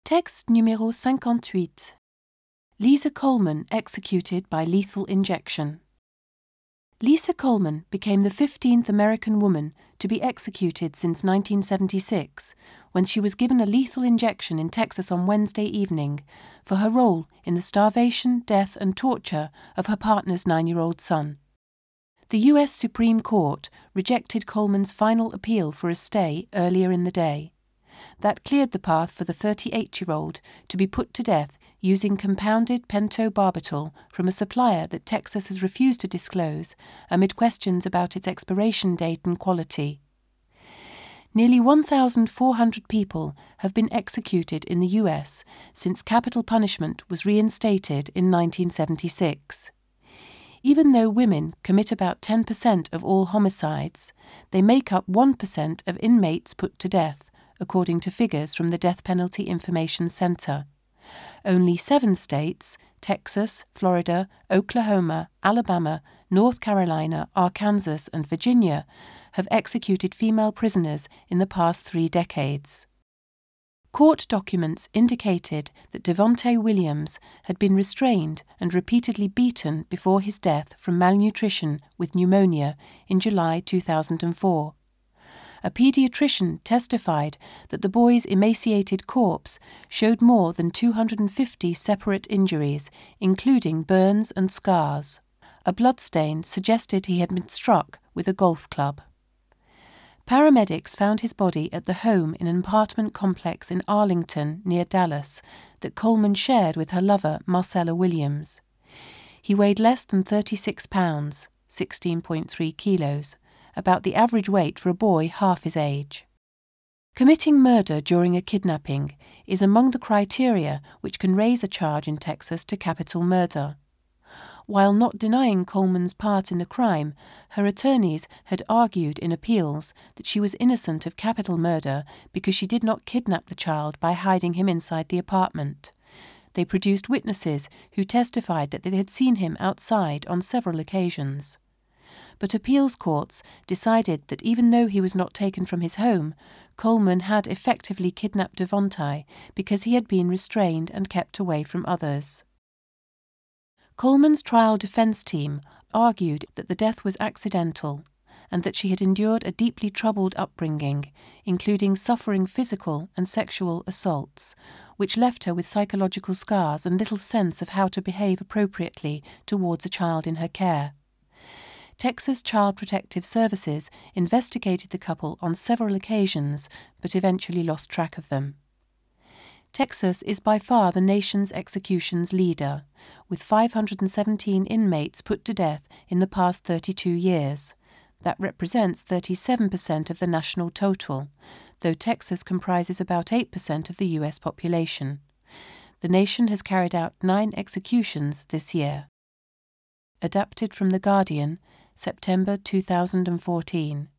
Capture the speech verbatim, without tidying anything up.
Texte numéro cinquante-huit. Lisa Coleman executed by lethal injection. Lisa Coleman became the fifteenth American woman to be executed since nineteen seventy-six, when she was given a lethal injection in Texas on Wednesday evening for her role in the starvation, death and torture of her partner's nine-year-old son. The U S Supreme Court rejected Coleman's final appeal for a stay earlier in the day. That cleared the path for the thirty-eight-year-old to be put to death using compounded pentobarbital from a supplier that Texas has refused to disclose amid questions about its expiration date and quality. Nearly one thousand four hundred people have been executed in the U S since capital punishment was reinstated in nineteen seventy-six. Even though women commit about ten percent of all homicides, they make up one percent of inmates put to death, according to figures from the Death Penalty Information Center. Only seven states, Texas, Florida, Oklahoma, Alabama, North Carolina, Arkansas, and Virginia, have executed female prisoners in the past three decades. Court documents indicated that Devonte Williams had been restrained and repeatedly beaten before his death from malnutrition with pneumonia in July two thousand four. A pediatrician testified that the boy's emaciated corpse showed more than two hundred fifty separate injuries, including burns and scars. A bloodstain suggested he had been struck with a golf club. Paramedics found his body at the home in an apartment complex in Arlington, near Dallas, that Coleman shared with her lover, Marcella Williams. He weighed less than thirty-six pounds, sixteen point three kilos, about the average weight for a boy half his age. Committing murder during a kidnapping is among the criteria which can raise a charge in Texas to capital murder. While not denying Coleman's part in the crime, her attorneys had argued in appeals that she was innocent of capital murder because she did not kidnap the child by hiding him inside the apartment. They produced witnesses who testified that they had seen him outside on several occasions. But appeals courts decided that even though he was not taken from his home, Coleman had effectively kidnapped Devonte because he had been restrained and kept away from others. Coleman's trial defense team argued that the death was accidental and that she had endured a deeply troubled upbringing, including suffering physical and sexual assaults, which left her with psychological scars and little sense of how to behave appropriately towards a child in her care. Texas Child Protective Services investigated the couple on several occasions, but eventually lost track of them. Texas is by far the nation's executions leader, with five hundred seventeen inmates put to death in the past thirty-two years. That represents thirty-seven percent of the national total, though Texas comprises about eight percent of the U S population. The nation has carried out nine executions this year. Adapted from The Guardian, September two thousand fourteen.